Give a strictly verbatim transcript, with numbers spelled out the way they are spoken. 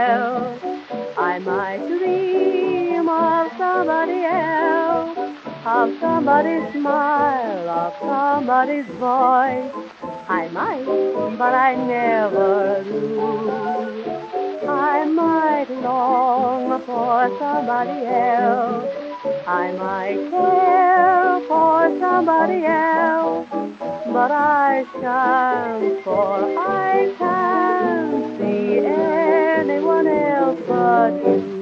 else. I might dream of somebody else, of somebody's smile, of somebody's voice. I might, but I never do. I might long for somebody else. I might care for somebody else. But I shan't, for I can't see anyone else but you.